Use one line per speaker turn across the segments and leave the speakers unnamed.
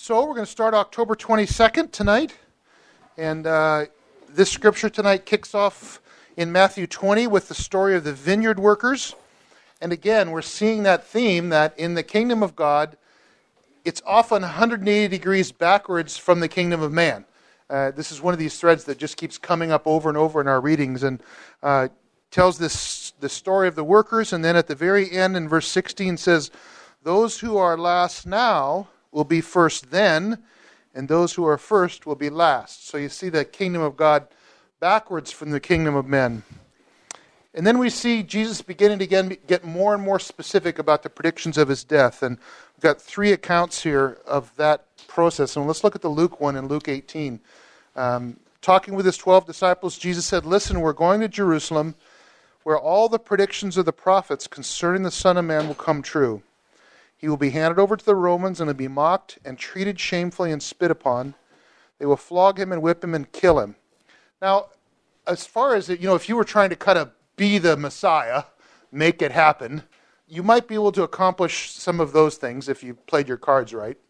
So we're going to start October 22nd tonight. And this scripture tonight kicks off in Matthew 20 with the story of the vineyard workers. And again, we're seeing that theme that in the kingdom of God, it's often 180 degrees backwards from the kingdom of man. This is one of these threads that just keeps coming up over and over in our readings and tells the story of the workers. And then at the very end in verse 16 says, "Those who are last now will be first then, and those who are first will be last." So you see the kingdom of God backwards from the kingdom of men. And then we see Jesus beginning to get more and more specific about the predictions of his death. And we've got three accounts here of that process. And let's look at the Luke one in Luke 18. Talking with his 12 disciples, Jesus said, "Listen, we're going to Jerusalem, where all the predictions of the prophets concerning the Son of Man will come true. He will be handed over to the Romans and will be mocked and treated shamefully and spit upon. They will flog him and whip him and kill him." Now, as far as, if you were trying to kind of be the Messiah, make it happen, you might be able to accomplish some of those things if you played your cards right,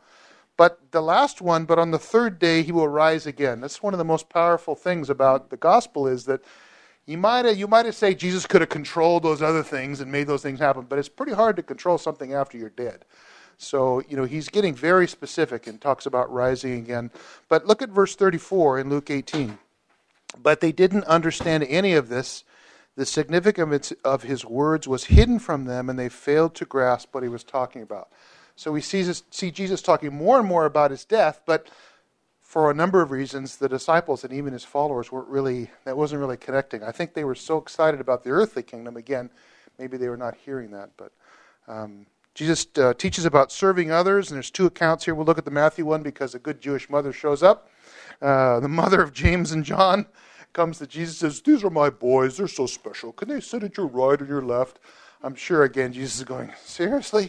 But the last one, "But on the third day he will rise again." That's one of the most powerful things about the gospel is that you might have said Jesus could have controlled those other things and made those things happen, but it's pretty hard to control something after you're dead. So, he's getting very specific and talks about rising again. But look at verse 34 in Luke 18. "But they didn't understand any of this. The significance of his words was hidden from them, and they failed to grasp what he was talking about." So we see Jesus talking more and more about his death, but for a number of reasons, the disciples and even his followers that wasn't really connecting. I think they were so excited about the earthly kingdom. Again, maybe they were not hearing that. But Jesus teaches about serving others, and there's two accounts here. We'll look at the Matthew one because a good Jewish mother shows up. The mother of James and John comes to Jesus and says, "These are my boys. They're so special. Can they sit at your right or your left?" I'm sure, again, Jesus is going, "Seriously?"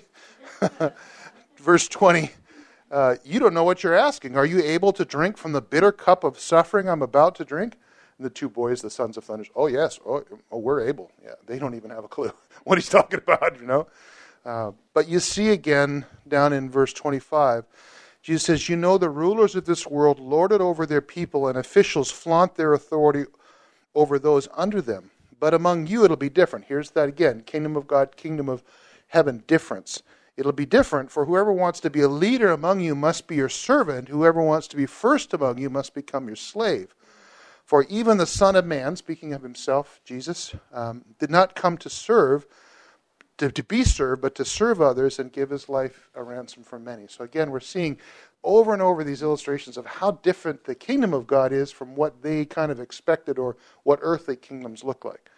Verse 20. "You don't know what you're asking. Are you able to drink from the bitter cup of suffering I'm about to drink?" And the two boys, the sons of thunder, "Oh, yes. Oh, we're able." Yeah, they don't even have a clue what he's talking about, But you see again, down in verse 25, Jesus says, "You know the rulers of this world lord it over their people, and officials flaunt their authority over those under them. But among you it'll be different." Here's that again, kingdom of God, kingdom of heaven, difference. "It'll be different, for whoever wants to be a leader among you must be your servant. Whoever wants to be first among you must become your slave. For even the Son of Man," speaking of himself, Jesus, "did not come to serve, to be served, but to serve others and give his life a ransom for many." So again, we're seeing over and over these illustrations of how different the kingdom of God is from what they kind of expected or what earthly kingdoms look like.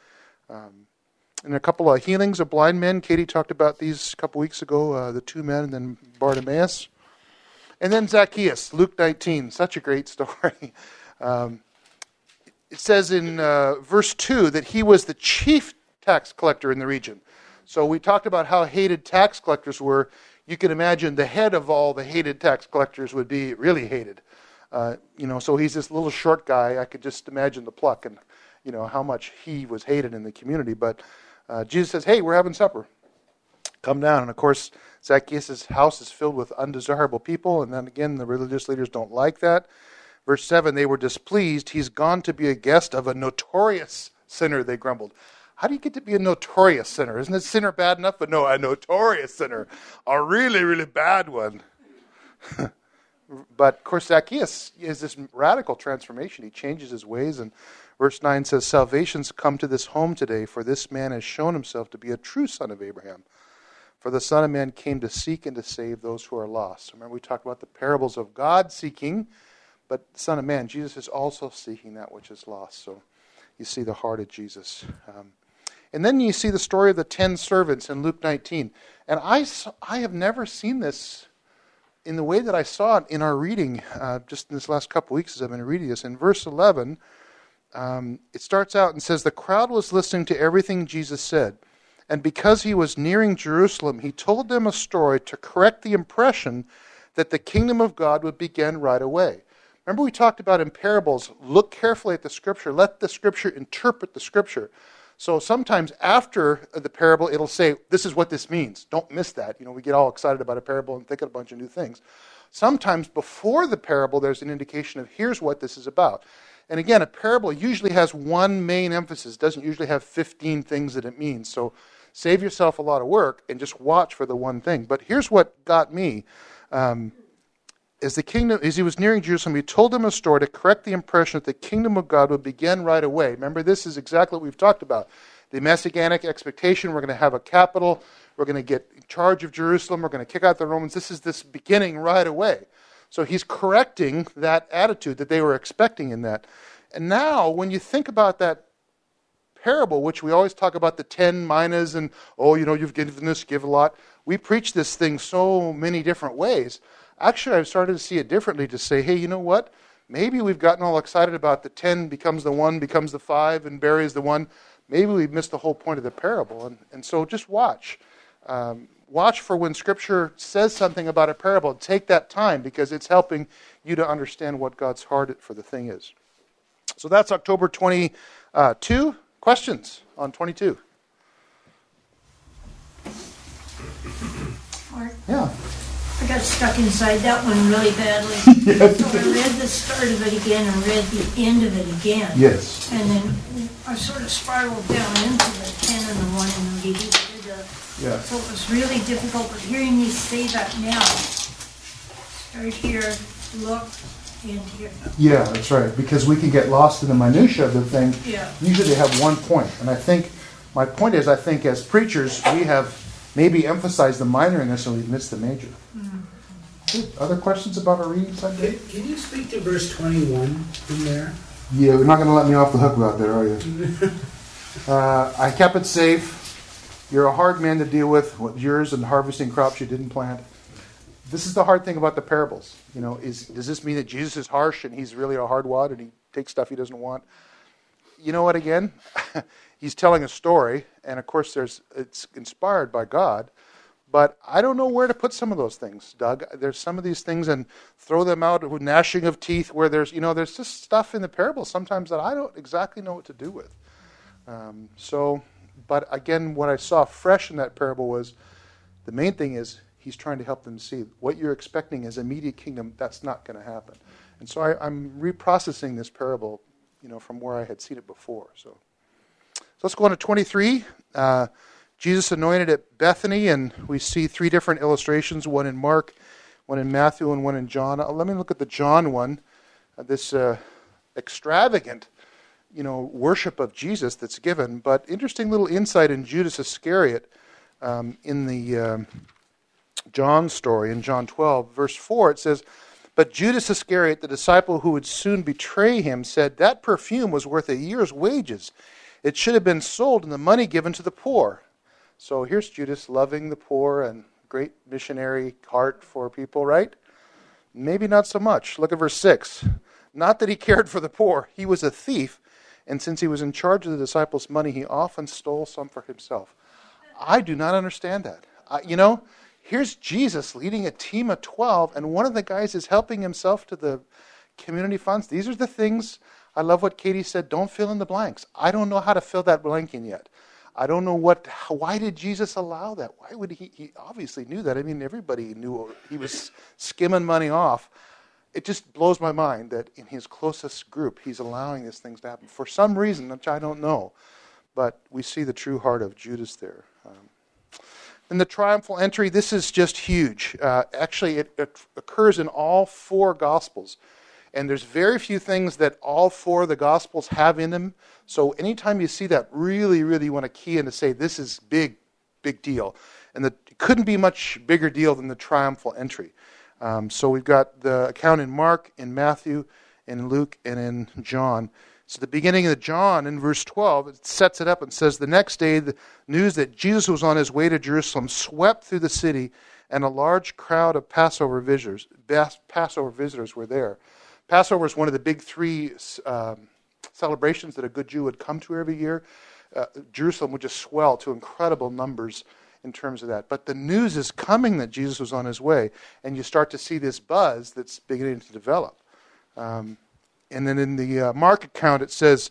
And a couple of healings of blind men. Katie talked about these a couple weeks ago, the two men and then Bartimaeus. And then Zacchaeus, Luke 19, such a great story. It says in verse 2 that he was the chief tax collector in the region. So we talked about how hated tax collectors were. You can imagine the head of all the hated tax collectors would be really hated. So he's this little short guy. I could just imagine the pluck and, how much he was hated in the community. But Jesus says, "Hey, we're having supper. Come down." And of course, Zacchaeus' house is filled with undesirable people. And then again, the religious leaders don't like that. Verse 7, "They were displeased. He's gone to be a guest of a notorious sinner," they grumbled. How do you get to be a notorious sinner? Isn't a sinner bad enough? But no, a notorious sinner. A really, really bad one. But of course, Zacchaeus is this radical transformation. He changes his ways. And verse 9 says, "Salvation's come to this home today, for this man has shown himself to be a true son of Abraham. For the Son of Man came to seek and to save those who are lost." Remember, we talked about the parables of God seeking, but the Son of Man, Jesus, is also seeking that which is lost. So you see the heart of Jesus. And then you see the story of the 10 servants in Luke 19. And I have never seen this in the way that I saw it in our reading just in this last couple weeks as I've been reading this. In verse 11, it starts out and says, "The crowd was listening to everything Jesus said. And because he was nearing Jerusalem, he told them a story to correct the impression that the kingdom of God would begin right away." Remember we talked about in parables, look carefully at the Scripture. Let the Scripture interpret the Scripture. So sometimes after the parable, it'll say, this is what this means. Don't miss that. We get all excited about a parable and think of a bunch of new things. sometimes before the parable, there's an indication of here's what this is about. And again, a parable usually has one main emphasis. It doesn't usually have 15 things that it means. So save yourself a lot of work and just watch for the one thing. But here's what got me. As he was nearing Jerusalem, he told them a story to correct the impression that the kingdom of God would begin right away. Remember, this is exactly what we've talked about. The messianic expectation, we're going to have a capital, we're going to get charge of Jerusalem, we're going to kick out the Romans. This is this beginning right away. So he's correcting that attitude that they were expecting in that. And now, when you think about that parable, which we always talk about the 10 minas and, you've given this, give a lot. We preach this thing so many different ways. Actually, I've started to see it differently to say, hey, you know what? Maybe we've gotten all excited about the 10 becomes the 1, becomes the 5, and buries the 1. Maybe we've missed the whole point of the parable. And so just watch. Watch for when Scripture says something about a parable. Take that time because it's helping you to understand what God's heart for the thing is. So that's October 22. Questions on 22?
Mark?
Yeah.
I got stuck inside that one really badly.
Yes.
So I read the start of it again and read the end of it again.
Yes.
And then I sort of spiraled down into the 10 and the 1 and the 8.
Yeah.
So it was really difficult, but hearing you say that now, start here, look, and here.
Yeah, that's right. Because we can get lost in the minutia of the thing.
Yeah.
Usually they have one point. And I think, my point is, I think as preachers, we have maybe emphasized the minor in this and we've missed the major. Mm-hmm. Good. Other questions about our reading Sunday?
Can you speak to verse 21 in there?
Yeah, you're not going to let me off the hook about that, are you? I kept it safe. You're a hard man to deal with yours and harvesting crops you didn't plant. This is the hard thing about the parables. Does this mean that Jesus is harsh and he's really a hard wad and he takes stuff he doesn't want? You know what, again? He's telling a story, and of course it's inspired by God, but I don't know where to put some of those things, Doug. There's some of these things, and throw them out with gnashing of teeth where there's just stuff in the parables sometimes that I don't exactly know what to do with. But again, what I saw fresh in that parable was the main thing is he's trying to help them see what you're expecting as immediate kingdom, that's not going to happen. And so I'm reprocessing this parable, from where I had seen it before. So let's go on to 23. Jesus anointed at Bethany, and we see 3 different illustrations, one in Mark, one in Matthew, and one in John. Let me look at the John one, this extravagant worship of Jesus that's given, but interesting little insight in Judas Iscariot in the John story, in John 12, verse 4, it says, "But Judas Iscariot, the disciple who would soon betray him, said, 'That perfume was worth a year's wages. It should have been sold and the money given to the poor.'" So here's Judas loving the poor and great missionary heart for people, right? Maybe not so much. Look at verse 6. "Not that he cared for the poor. He was a thief. And since he was in charge of the disciples' money, he often stole some for himself." I do not understand that. Here's Jesus leading a team of 12, and one of the guys is helping himself to the community funds. These are the things, I love what Katie said, don't fill in the blanks. I don't know how to fill that blank in yet. I don't know why did Jesus allow that? Why would he obviously knew that. I mean, everybody knew he was skimming money off. It just blows my mind that in his closest group, he's allowing these things to happen for some reason, which I don't know. But we see the true heart of Judas there. In the triumphal entry, this is just huge. Actually, it occurs in all 4 Gospels. And there's very few things that all 4 of the Gospels have in them. So anytime you see that, really, really you want to key in to say, this is big, big deal. And it couldn't be much bigger deal than the triumphal entry. So we've got the account in Mark, in Matthew, in Luke, and in John. So the beginning of John, in verse 12, it sets it up and says, "The next day, the news that Jesus was on his way to Jerusalem swept through the city, and a large crowd of Passover visitors were there." Passover is one of the big 3 celebrations that a good Jew would come to every year. Jerusalem would just swell to incredible numbers in terms of that. But the news is coming that Jesus was on his way, and you start to see this buzz that's beginning to develop. And then in the Mark account, it says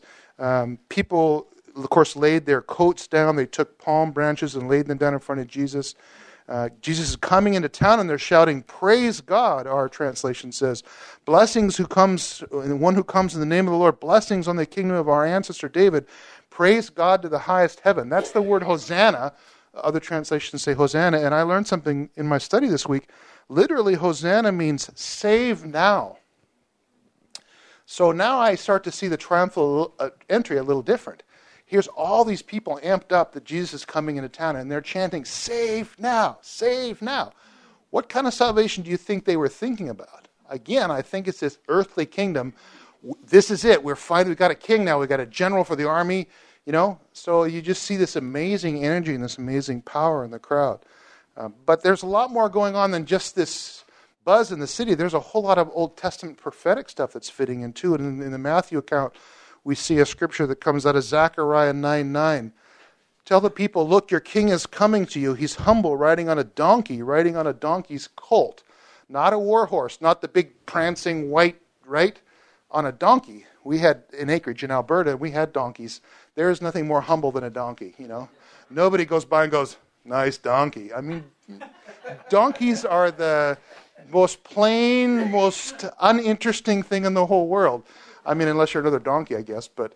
people, of course, laid their coats down. They took palm branches and laid them down in front of Jesus. Jesus is coming into town and they're shouting, "Praise God," our translation says. Blessings one who comes in the name of the Lord. Blessings on the kingdom of our ancestor David. Praise God to the highest heaven. That's the word Hosanna. Other translations say Hosanna. And I learned something in my study this week. Literally, Hosanna means save now. So now I start to see the triumphal entry a little different. Here's all these people amped up that Jesus is coming into town, and they're chanting, "Save now, save now." What kind of salvation do you think they were thinking about? Again, I think it's this earthly kingdom. This is it. We've got a king now. We've got a general for the army, So you just see this amazing energy and this amazing power in the crowd. But there's a lot more going on than just this buzz in the city. There's a whole lot of Old Testament prophetic stuff that's fitting into it. And in the Matthew account, we see a scripture that comes out of Zechariah 9:9. Tell the people, "Look, your king is coming to you. He's humble, riding on a donkey's colt." Not a war horse, not the big prancing white, right? On a donkey. We had an acreage in Alberta, we had donkeys. There is nothing more humble than a donkey, Nobody goes by and goes, "Nice donkey." I mean, donkeys are the most plain, most uninteresting thing in the whole world. I mean, unless you're another donkey, I guess. But,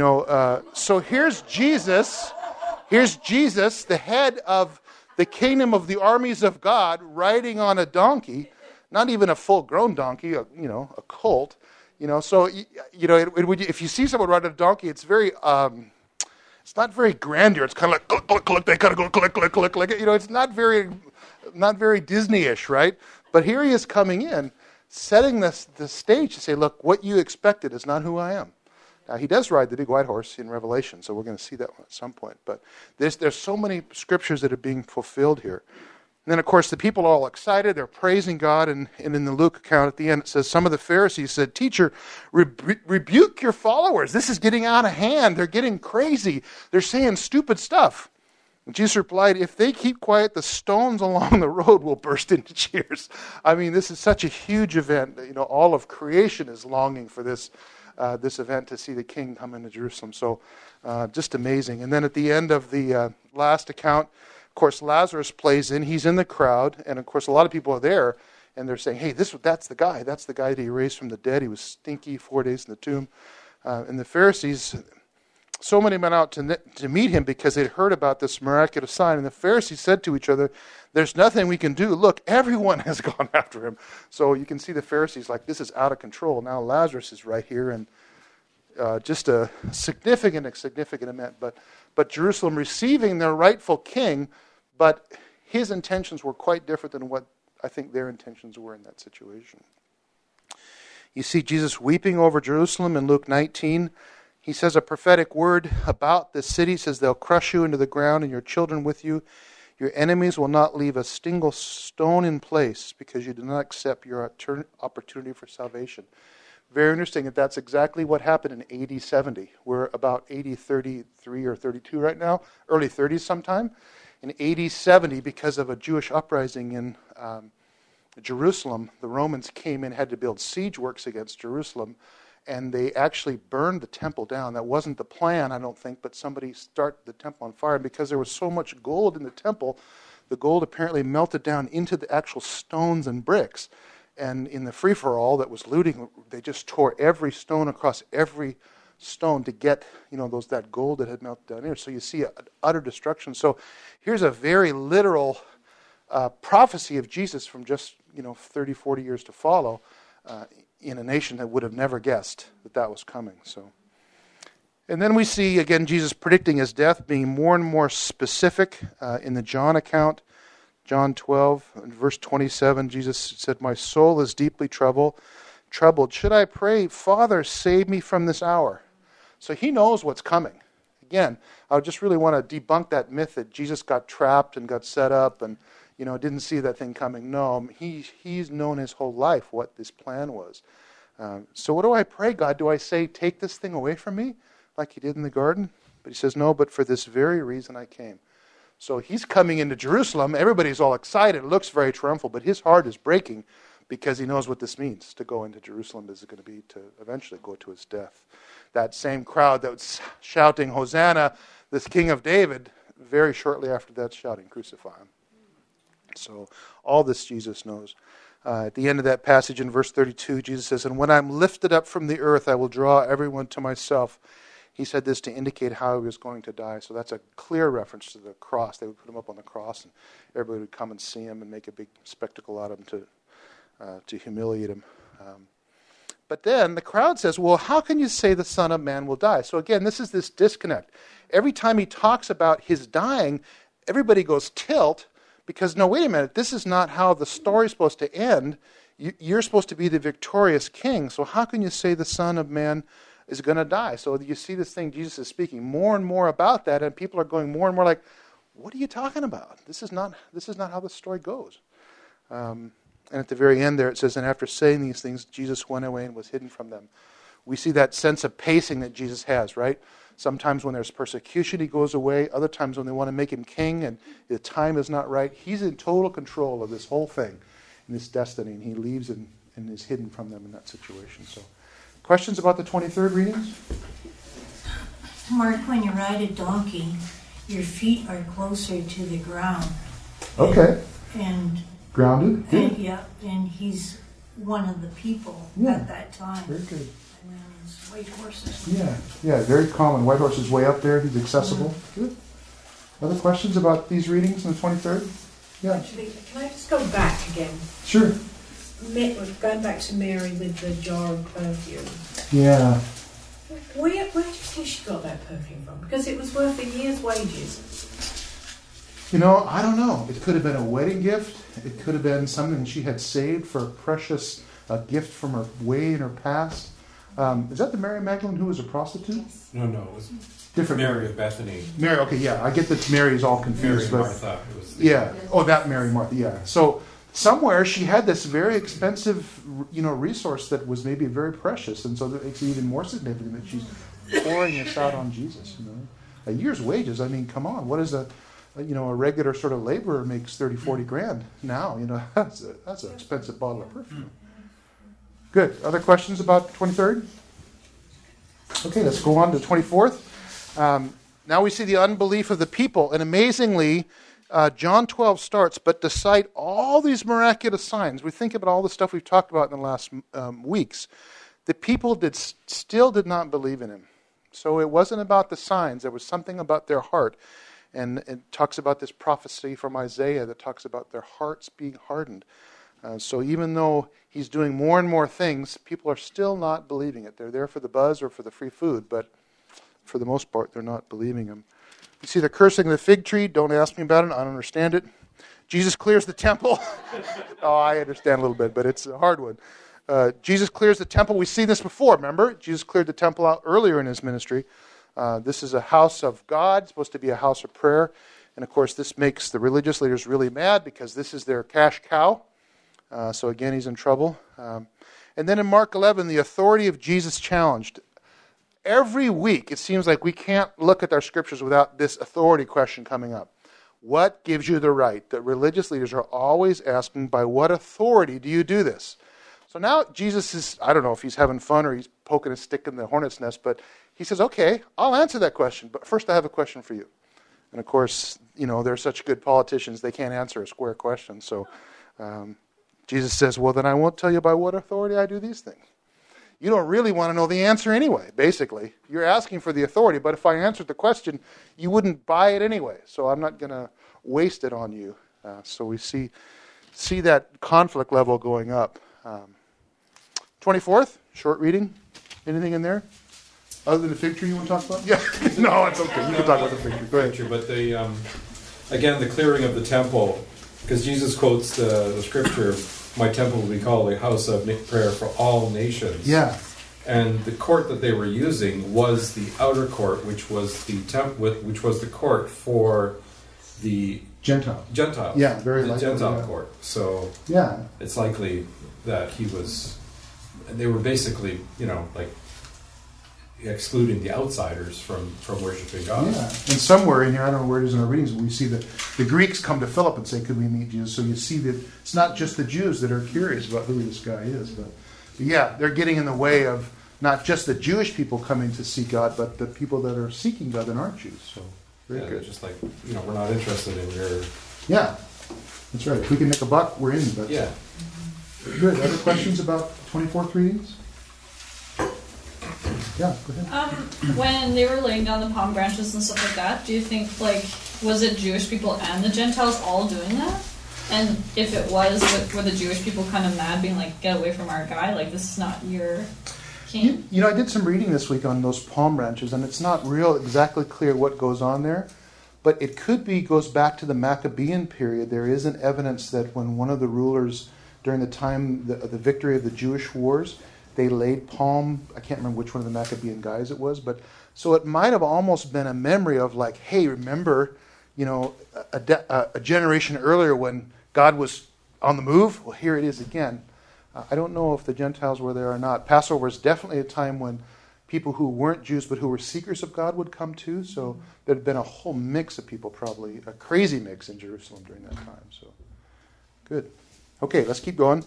so here's Jesus. Here's Jesus, the head of the kingdom of the armies of God, riding on a donkey. Not even a full-grown donkey, a colt. So, if you see someone riding a donkey, it's very, it's not very grandeur. It's kind of like, click, click, click, they gotta go click, click, click, click. It's not very Disney-ish, right? But here he is coming in, setting the stage to say, look, what you expected is not who I am. Now, he does ride the big white horse in Revelation, so we're going to see that one at some point. But there's so many scriptures that are being fulfilled here. And then, of course, the people are all excited. They're praising God. And in the Luke account at the end, it says, some of the Pharisees said, "Teacher, rebuke your followers. This is getting out of hand. They're getting crazy. They're saying stupid stuff." And Jesus replied, "If they keep quiet, the stones along the road will burst into cheers." I mean, this is such a huge event. All of creation is longing for this event to see the king come into Jerusalem. So just amazing. And then at the end of the last account, of course, Lazarus plays in. He's in the crowd. And, of course, a lot of people are there. And they're saying, "Hey, that's the guy. That's the guy that he raised from the dead. He was stinky 4 days in the tomb." And the Pharisees, so many went out to meet him because they'd heard about this miraculous sign. And the Pharisees said to each other, "There's nothing we can do. Look, everyone has gone after him." So you can see the Pharisees like, this is out of control. Now Lazarus is right here, and just a significant event. But Jerusalem receiving their rightful king, but his intentions were quite different than what I think their intentions were in that situation. You see Jesus weeping over Jerusalem in Luke 19. He says a prophetic word about the city. He says, "They'll crush you into the ground and your children with you. Your enemies will not leave a single stone in place because you do not accept your opportunity for salvation." Very interesting that that's exactly what happened in AD 70. We're about AD 33 or 32 right now, early 30s sometime. In AD 70, because of a Jewish uprising in Jerusalem, the Romans came in, had to build siege works against Jerusalem, and they actually burned the temple down. That wasn't the plan, I don't think, but somebody started the temple on fire. And because there was so much gold in the temple, the gold apparently melted down into the actual stones and bricks. And in the free-for-all that was looting, they just tore every stone across every stone to get, that gold that had melted down here. So you see utter destruction. So here's a very literal prophecy of Jesus from just, 30, 40 years to follow in a nation that would have never guessed that was coming. So, and then we see, again, Jesus predicting his death, being more and more specific in the John account. John 12, verse 27, Jesus said, "My soul is deeply troubled. Should I pray, 'Father, save me from this hour'?" So he knows what's coming. Again, I just really want to debunk that myth that Jesus got trapped and got set up and, didn't see that thing coming. No, he's known his whole life what this plan was. So what do I pray, God? Do I say, "Take this thing away from me," like he did in the garden? But he says, "No, but for this very reason I came." So he's coming into Jerusalem. Everybody's all excited. It looks very triumphal, but his heart is breaking because he knows what this means to go into Jerusalem is going to be to eventually go to his death. That same crowd that was shouting, "Hosanna, this King of David," very shortly after that shouting, "Crucify him." So all this Jesus knows. At the end of that passage in verse 32, Jesus says, "And when I'm lifted up from the earth, I will draw everyone to myself." He said this to indicate how he was going to die. So that's a clear reference to the cross. They would put him up on the cross, and everybody would come and see him and make a big spectacle out of him to humiliate him. But then the crowd says, well, how can you say the Son of Man will die? So again, this is this disconnect. Every time he talks about his dying, everybody goes tilt, because no, wait a minute, this is not how the story's supposed to end. You're supposed to be the victorious king, so how can you say the Son of Man is going to die? So you see this thing, Jesus is speaking more and more about that, and people are going more and more like, what are you talking about? This is not how the story goes. And at the very end there it says, and after saying these things, Jesus went away and was hidden from them. We see that sense of pacing that Jesus has, right? Sometimes when there's persecution, he goes away. Other times when they want to make him king and the time is not right, he's in total control of this whole thing, and this destiny, and he leaves and is hidden from them in that situation. So, questions about the 23rd readings?
Mark, when you ride a donkey, your feet are closer to the ground.
Okay.
And
grounded?
And he's one of the people at that time.
Very good.
And then his white horses.
Yeah, very common. White horse is way up there. He's accessible. Good. Other questions about these readings on the 23rd? Yeah.
Actually, can I just go back again?
Sure.
Going back to Mary with the jar of perfume.
Yeah.
Where do you think she got that perfume from? Because it was worth a year's wages.
I don't know. It could have been a wedding gift. It could have been something she had saved for a precious gift from her way in her past. Is that the Mary Magdalene who was a prostitute?
No, it was
different.
Mary of Bethany.
Mary, okay, yeah. I get that Mary is all confused.
Mary
but
Martha. It was
that Mary Martha, yeah. So somewhere she had this very expensive, resource that was maybe very precious, and so it's even more significant that she's pouring this out on Jesus. A year's wages. I mean, come on. What is a regular sort of laborer makes 30, 40 grand now? That's an expensive bottle of perfume. Good. Other questions about 23rd? Okay, let's go on to 24th. Now we see the unbelief of the people, and amazingly, John 12 starts, but despite all these miraculous signs, we think about all the stuff we've talked about in the last weeks, the people still did not believe in him. So it wasn't about the signs. There was something about their heart. And it talks about this prophecy from Isaiah that talks about their hearts being hardened. So even though he's doing more and more things, people are still not believing it. They're there for the buzz or for the free food, but for the most part, they're not believing him. You see the cursing of the fig tree. Don't ask me about it. I don't understand it. Jesus clears the temple. I understand a little bit, but it's a hard one. Jesus clears the temple. We've seen this before, remember? Jesus cleared the temple out earlier in his ministry. This is a house of God, it's supposed to be a house of prayer. And of course, this makes the religious leaders really mad because this is their cash cow. So again, he's in trouble. And then in Mark 11, the authority of Jesus challenged. Every week, it seems like we can't look at our scriptures without this authority question coming up. What gives you the right? The religious leaders are always asking, by what authority do you do this? So now Jesus is, I don't know if he's having fun or he's poking a stick in the hornet's nest, but he says, okay, I'll answer that question, but first I have a question for you. And of course, they're such good politicians, they can't answer a square question. So Jesus says, well, then I won't tell you by what authority I do these things. You don't really want to know the answer anyway, basically. You're asking for the authority, but if I answered the question, you wouldn't buy it anyway. So I'm not going to waste it on you. So we see that conflict level going up. 24th, short reading. Anything in there? Other than the fig tree you want to talk about? Yeah. No, it's okay. You can talk about the fig tree. Go ahead.
But again, the clearing of the temple, because Jesus quotes the scripture, my temple will be called a house of prayer for all nations.
Yeah.
And the court that they were using was the outer court, which was the court for the
Gentiles.
Yeah,
very
the
likely.
Gentile court. So
yeah,
it's likely that they were basically, excluding the outsiders from worshiping God.
Yeah, and somewhere in here, I don't know where it is in our readings, we see that the Greeks come to Philip and say, could we meet Jesus? So you see that it's not just the Jews that are curious about who this guy is, but yeah, they're getting in the way of not just the Jewish people coming to see God, but the people that are seeking God that aren't Jews. So very good.
Just like, we're not interested in your...
Yeah. That's right. If we can make a buck, we're in. But
Yeah.
Good. Other questions about 24th readings? Yeah, go ahead.
When they were laying down the palm branches and stuff like that, do you think, was it Jewish people and the Gentiles all doing that? And if it was, were the Jewish people kind of mad, being like, get away from our guy, this is not your king?
You know, I did some reading this week on those palm branches, and it's not exactly clear what goes on there, but it goes back to the Maccabean period. There is an evidence that when one of the rulers, during the time of the victory of the Jewish wars, they laid palm, I can't remember which one of the Maccabean guys it was, but so it might have almost been a memory of hey, remember, a generation earlier when God was on the move? Well, here it is again. I don't know if the Gentiles were there or not. Passover is definitely a time when people who weren't Jews but who were seekers of God would come too, so there had been a whole mix of people, probably a crazy mix in Jerusalem during that time. So, good. Okay, let's keep going.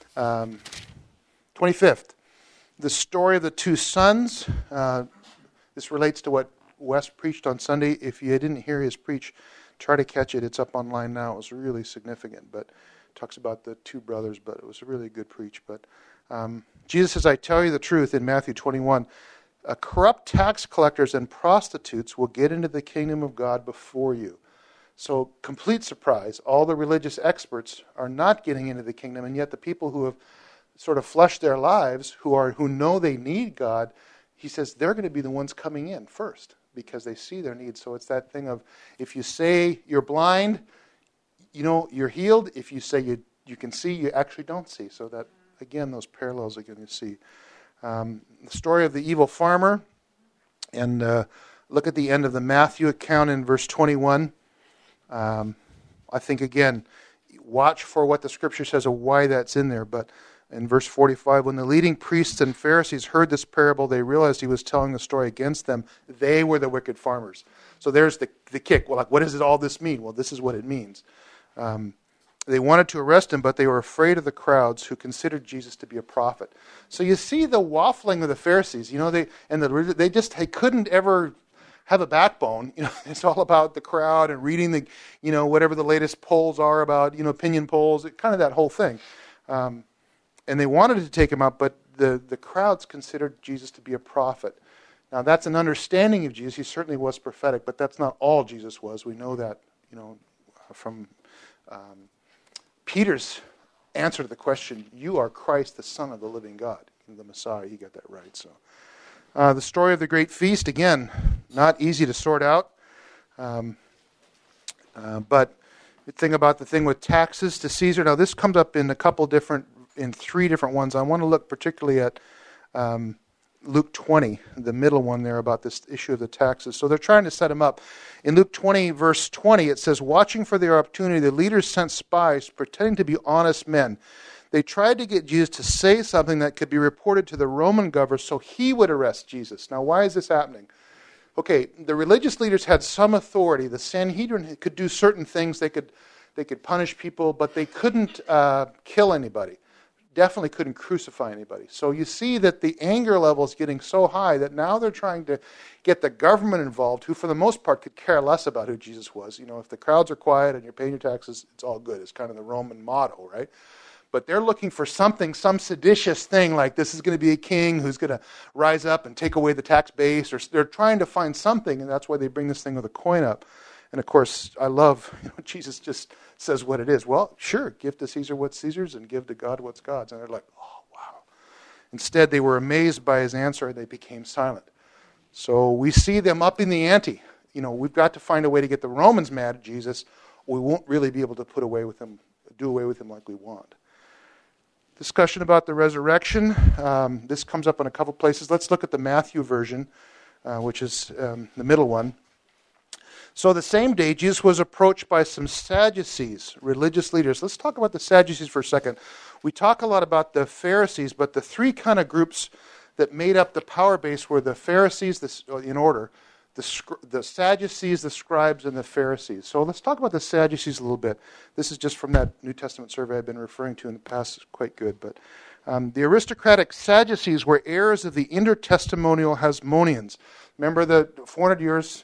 25th. The story of the two sons. This relates to what Wes preached on Sunday. If you didn't hear his preach, try to catch it. It's up online now. It was really significant, but it talks about the two brothers, but it was a really good preach. But Jesus says, I tell you the truth in Matthew 21, corrupt tax collectors and prostitutes will get into the kingdom of God before you. So, complete surprise, all the religious experts are not getting into the kingdom, and yet the people who have sort of flushed their lives, who know they need God, he says they're going to be the ones coming in first because they see their needs. So it's that thing of, if you say you're blind, you're healed. If you say you can see, you actually don't see. So that, again, those parallels are going to see. The story of the evil farmer, and look at the end of the Matthew account in verse 21. I think, again, watch for what the Scripture says of why that's in there, but in verse 45, when the leading priests and Pharisees heard this parable, they realized he was telling the story against them. They were the wicked farmers. So there's the kick. Well, what does all this mean? Well, this is what it means. They wanted to arrest him, but they were afraid of the crowds who considered Jesus to be a prophet. So you see the waffling of the Pharisees. They couldn't ever have a backbone. It's all about the crowd and reading the, whatever the latest polls are about, opinion polls, kind of that whole thing. And they wanted to take him out, but the crowds considered Jesus to be a prophet. Now, that's an understanding of Jesus. He certainly was prophetic, but that's not all Jesus was. We know that, from Peter's answer to the question, you are Christ, the Son of the living God, the Messiah. You got that right. So, the story of the great feast, again, not easy to sort out. But the thing about the thing with taxes to Caesar, now this comes up in in three different ones. I want to look particularly at Luke 20, the middle one there about this issue of the taxes. So they're trying to set him up. In Luke 20, verse 20, it says, watching for their opportunity, the leaders sent spies pretending to be honest men. They tried to get Jesus to say something that could be reported to the Roman governor so he would arrest Jesus. Now, why is this happening? Okay, the religious leaders had some authority. The Sanhedrin could do certain things. They could punish people, but they couldn't kill anybody. Definitely couldn't crucify anybody. So you see that the anger level is getting so high that now they're trying to get the government involved, who for the most part could care less about who Jesus was. If the crowds are quiet and you're paying your taxes, it's all good. It's kind of the Roman motto, right? But they're looking for something, some seditious thing, like this is going to be a king who's going to rise up and take away the tax base, or they're trying to find something, and that's why they bring this thing with a coin up. And of course, I love, Jesus just says what it is. Well, sure, give to Caesar what's Caesar's and give to God what's God's. And they're like, oh, wow. Instead, they were amazed by his answer and they became silent. So we see them upping the ante. We've got to find a way to get the Romans mad at Jesus. We won't really be able to do away with him like we want. Discussion about the resurrection. This comes up in a couple places. Let's look at the Matthew version, which is the middle one. So the same day, Jesus was approached by some Sadducees, religious leaders. Let's talk about the Sadducees for a second. We talk a lot about the Pharisees, but the three kind of groups that made up the power base were the Pharisees, in order, the Sadducees, the scribes, and the Pharisees. So let's talk about the Sadducees a little bit. This is just from that New Testament survey I've been referring to in the past. It's quite good. But the aristocratic Sadducees were heirs of the intertestamental Hasmoneans. Remember the 400 years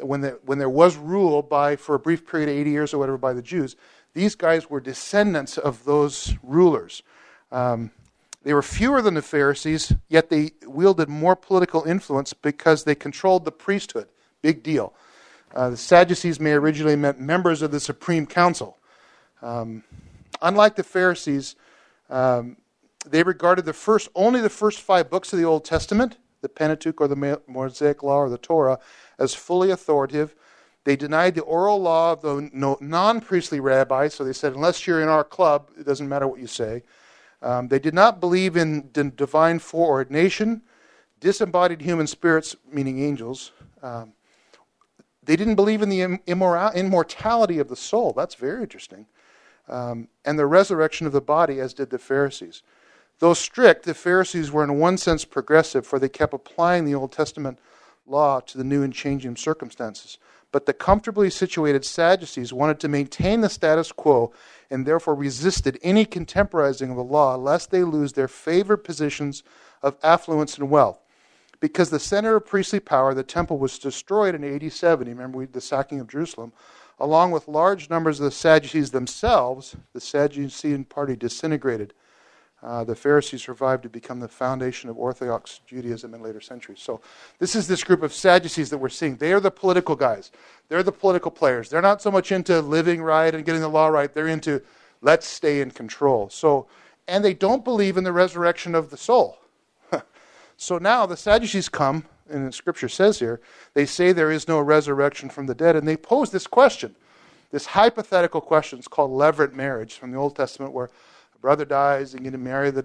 when there was rule for a brief period of 80 years or whatever by the Jews, these guys were descendants of those rulers. They were fewer than the Pharisees, yet they wielded more political influence because they controlled the priesthood. Big deal. The Sadducees may originally meant members of the Supreme Council. Unlike the Pharisees, they regarded only the first 5 books of the Old Testament, the Pentateuch or the Mosaic Law or the Torah, as fully authoritative. They denied the oral law of the non-priestly rabbis, so they said, unless you're in our club, it doesn't matter what you say. They did not believe in divine foreordination, disembodied human spirits, meaning angels. They didn't believe in the immortality of the soul. That's very interesting. And the resurrection of the body, as did the Pharisees. Though strict, the Pharisees were in one sense progressive, for they kept applying the Old Testament law to the new and changing circumstances. But the comfortably situated Sadducees wanted to maintain the status quo and therefore resisted any contemporizing of the law, lest they lose their favored positions of affluence and wealth. Because the center of priestly power, the temple, was destroyed in AD 70, remember the sacking of Jerusalem, along with large numbers of the Sadducees themselves, the Sadducean party disintegrated. The Pharisees survived to become the foundation of Orthodox Judaism in later centuries. So this group of Sadducees that we're seeing. They are the political guys. They're the political players. They're not so much into living right and getting the law right. They're into let's stay in control. And they don't believe in the resurrection of the soul. So now the Sadducees come, and the Scripture says here, they say there is no resurrection from the dead, and they pose this question, this hypothetical question. It's called levirate marriage from the Old Testament, where brother dies, and you marry the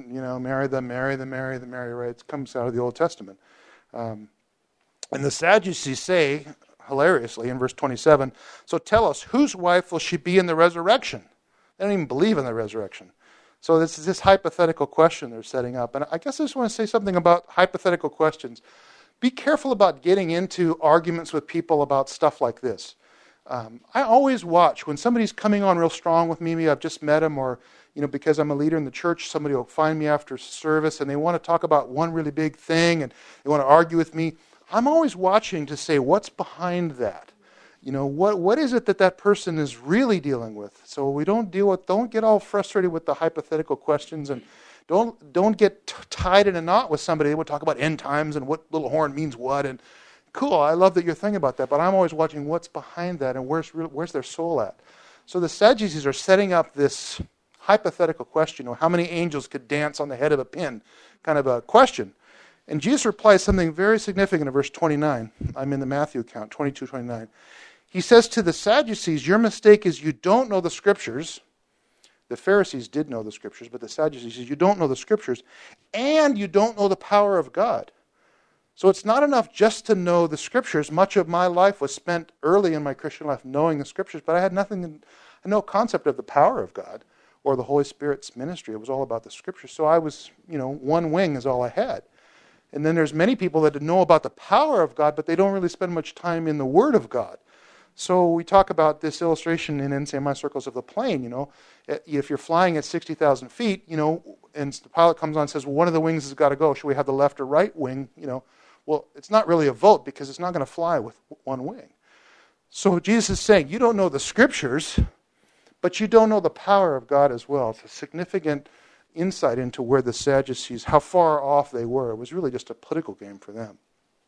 marry, right? It comes out of the Old Testament. And the Sadducees say, hilariously, in verse 27, so tell us, whose wife will she be in the resurrection? They don't even believe in the resurrection. So this is this hypothetical question they're setting up. And I guess I just want to say something about hypothetical questions. Be careful about getting into arguments with people about stuff like this. I always watch when somebody's coming on real strong with me, maybe I've just met them, or because I'm a leader in the church, somebody will find me after service and they want to talk about one really big thing and they want to argue with me. I'm always watching to say, what's behind that? What is it that person is really dealing with? So we don't get all frustrated with the hypothetical questions, and don't get tied in a knot with somebody. They would talk about end times and what little horn means what, and cool, I love that you're thinking about that, but I'm always watching what's behind that and where's their soul at. So the Sadducees are setting up this hypothetical question, how many angels could dance on the head of a pin, kind of a question. And Jesus replies something very significant in verse 29. I'm in the Matthew account, 22:29. He says to the Sadducees, your mistake is you don't know the Scriptures. The Pharisees did know the Scriptures, but the Sadducees says you don't know the Scriptures, and you don't know the power of God. So it's not enough just to know the Scriptures. Much of my life was spent early in my Christian life knowing the Scriptures, but I had no concept of the power of God or the Holy Spirit's ministry. It was all about the Scriptures. So I was, one wing is all I had. And then there's many people that know about the power of God, but they don't really spend much time in the Word of God. So we talk about this illustration in NCMI circles of the plane, If you're flying at 60,000 feet, and the pilot comes on and says, well, one of the wings has got to go. Should we have the left or right wing? Well, it's not really a vote because it's not going to fly with one wing. So Jesus is saying, you don't know the Scriptures, but you don't know the power of God as well. It's a significant insight into where the Sadducees, how far off they were. It was really just a political game for them.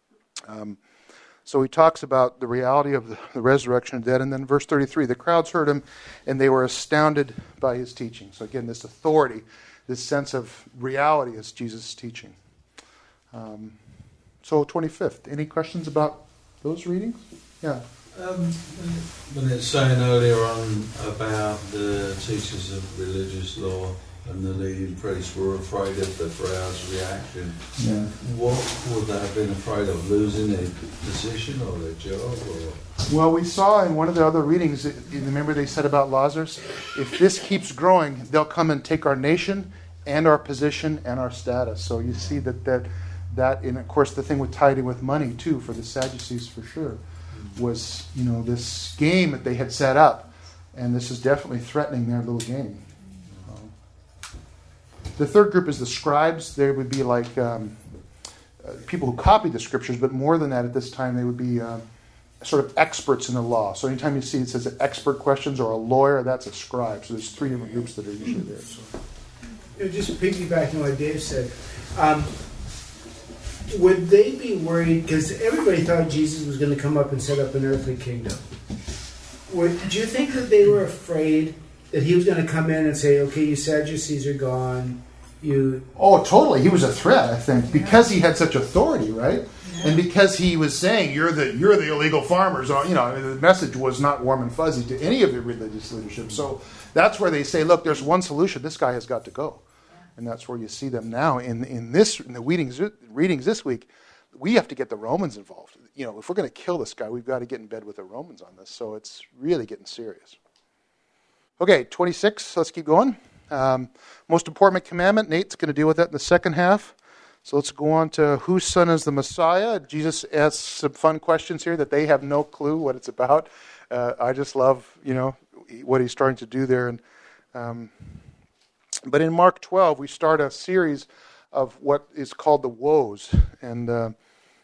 So he talks about the reality of the resurrection of the dead. And then verse 33, the crowds heard him, and they were astounded by his teaching. So again, this authority, this sense of reality is Jesus' teaching. So 25th, any questions about those readings? Yeah.
When it's saying earlier on about the teachers of religious law and the leading priests were afraid of the crowd's reaction, what would they have been afraid of? Losing their position or their job? Or?
Well, we saw in one of the other readings, remember they said about Lazarus, if this keeps growing, they'll come and take our nation and our position and our status. So you see that and of course the thing with tied in with money too, for the Sadducees for sure, was this game that they had set up, and this is definitely threatening their little game. The third group is the scribes. They would be like people who copied the Scriptures, but more than that at this time they would be sort of experts in the law. So anytime you see it says expert questions or a lawyer, that's a scribe. So there's 3 different groups that are usually there. So.
Just piggybacking on what Dave said, would they be worried, because everybody thought Jesus was going to come up and set up an earthly kingdom. Do you think that they were afraid that he was going to come in and say, okay, you Sadducees are gone,
Oh, totally. He was a threat, I think, because he had such authority, right? Yeah. And because he was saying, you're the illegal farmers. You know, the message was not warm and fuzzy to any of the religious leadership. So that's where they say, look, there's one solution. This guy has got to go. And that's where you see them now in the readings this week. We have to get the Romans involved. You know, if we're going to kill this guy, we've got to get in bed with the Romans on this. So it's really getting serious. Okay, 26. Let's keep going. Most important commandment. Nate's going to deal with that in the second half. So let's go on to whose son is the Messiah. Jesus asks some fun questions here that they have no clue what it's about. I just love, what he's starting to do there. And but in Mark 12, we start a series of what is called the woes. And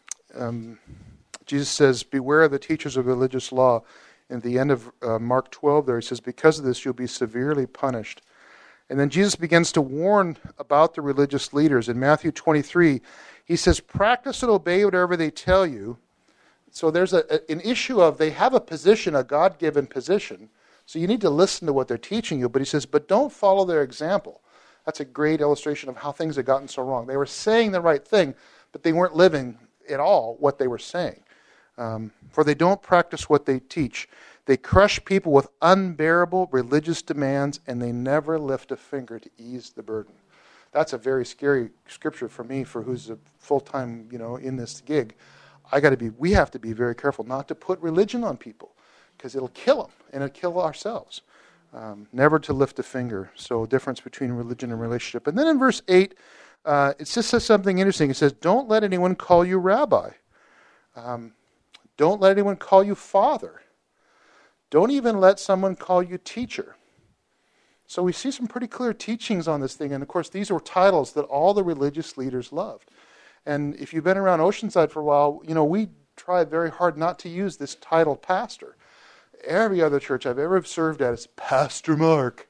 Jesus says, beware of the teachers of religious law. At the end of Mark 12 there, he says, because of this you'll be severely punished. And then Jesus begins to warn about the religious leaders. In Matthew 23, he says, practice and obey whatever they tell you. So there's an issue of they have a position, a God-given position. So you need to listen to what they're teaching you. But he says, but don't follow their example. That's a great illustration of how things had gotten so wrong. They were saying the right thing, but they weren't living at all what they were saying. For they don't practice what they teach. They crush people with unbearable religious demands, and they never lift a finger to ease the burden. That's a very scary scripture for me, for who's a full-time, in this gig. We have to be very careful not to put religion on people, because it'll kill them, and it'll kill ourselves. Never to lift a finger. So difference between religion and relationship. And then in verse 8, it just says something interesting. It says, don't let anyone call you rabbi. Don't let anyone call you father. Don't even let someone call you teacher. So we see some pretty clear teachings on this thing. And of course, these were titles that all the religious leaders loved. And if you've been around Oceanside for a while, we try very hard not to use this title pastor. Every other church I've ever served at is Pastor Mark,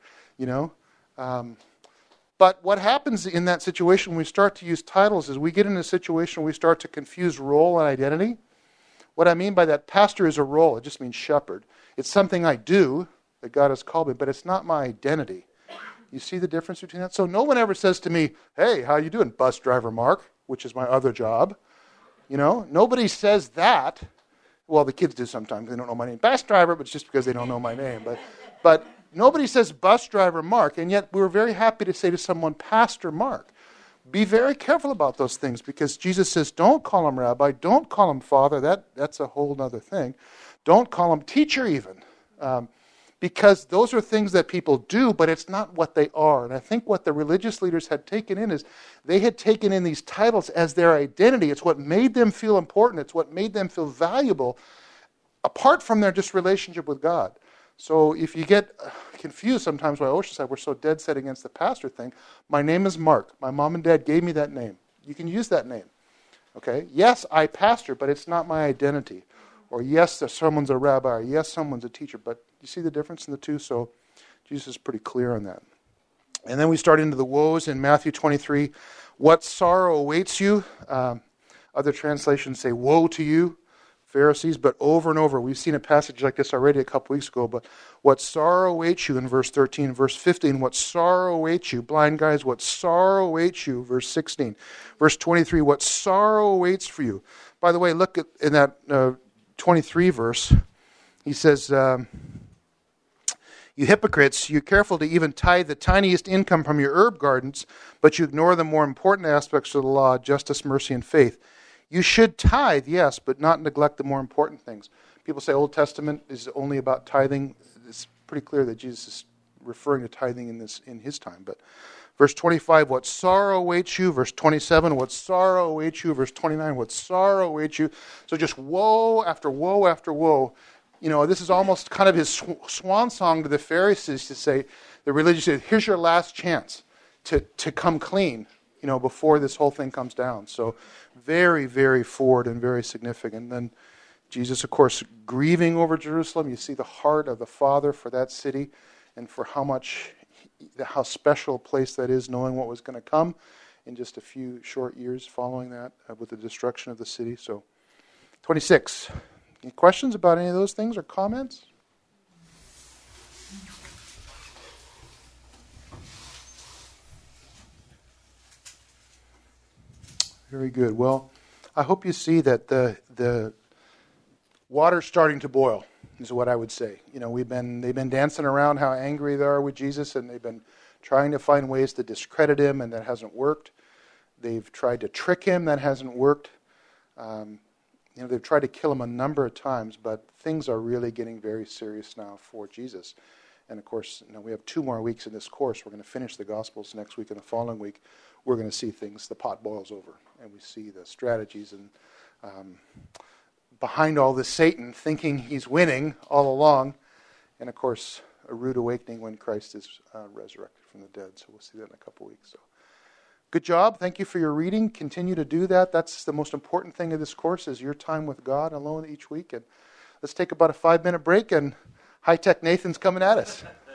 But what happens in that situation when we start to use titles is we get in a situation where we start to confuse role and identity. What I mean by that, pastor is a role. It just means shepherd. It's something I do that God has called me, but it's not my identity. You see the difference between that? So no one ever says to me, hey, how you doing, bus driver Mark, which is my other job. Nobody says that. Well, the kids do sometimes. They don't know my name. Bus driver, but it's just because they don't know my name. But nobody says bus driver Mark, and yet we're very happy to say to someone, Pastor Mark. Be very careful about those things, because Jesus says, don't call him rabbi, don't call him father. That's a whole other thing. Don't call him teacher even, because those are things that people do, but it's not what they are. And I think what the religious leaders had taken in is they had taken in these titles as their identity. It's what made them feel important. It's what made them feel valuable, apart from their just relationship with God. So if you get confused sometimes by Oceanside, we're so dead set against the pastor thing. My name is Mark. My mom and dad gave me that name. You can use that name. Okay? Yes, I pastor, but it's not my identity. Or yes, someone's a rabbi. Or yes, someone's a teacher. But you see the difference in the two? So Jesus is pretty clear on that. And then we start into the woes in Matthew 23. What sorrow awaits you? Other translations say, woe to you, Pharisees, but over and over. We've seen a passage like this already a couple weeks ago, but what sorrow awaits you in verse 13. Verse 15, what sorrow awaits you. Blind guys, what sorrow awaits you. Verse 16. Verse 23, what sorrow awaits for you. By the way, look at in that 23 verse. He says, you hypocrites, you're careful to even tithe the tiniest income from your herb gardens, but you ignore the more important aspects of the law, justice, mercy, and faith. You should tithe, yes, but not neglect the more important things. People say Old Testament is only about tithing. It's pretty clear that Jesus is referring to tithing in his time. But verse 25, what sorrow awaits you. Verse 27, what sorrow awaits you. Verse 29, what sorrow awaits you. So just woe after woe after woe. This is almost kind of his swan song to the Pharisees to say, the religious say, here's your last chance to come clean, before this whole thing comes down. So very, very forward and very significant. And then Jesus, of course, grieving over Jerusalem. You see the heart of the Father for that city and for how special a place that is, knowing what was going to come in just a few short years following that with the destruction of the city. So, 26. Any questions about any of those things or comments? Very good. Well, I hope you see that the water's starting to boil, is what I would say. You know, they've been dancing around how angry they are with Jesus, and they've been trying to find ways to discredit him, and that hasn't worked. They've tried to trick him, that hasn't worked. They've tried to kill him a number of times, but things are really getting very serious now for Jesus. And of course, we have 2 more weeks in this course. We're going to finish the Gospels next week, and the following week we're going to see things, the pot boils over, and we see the strategies and behind all this Satan thinking he's winning all along, and of course a rude awakening when Christ is resurrected from the dead. So we'll see that in a couple weeks. So good job. Thank you for your reading. Continue to do that. That's the most important thing of this course, is your time with God alone each week. And let's take about a 5-minute break, and high-tech Nathan's coming at us.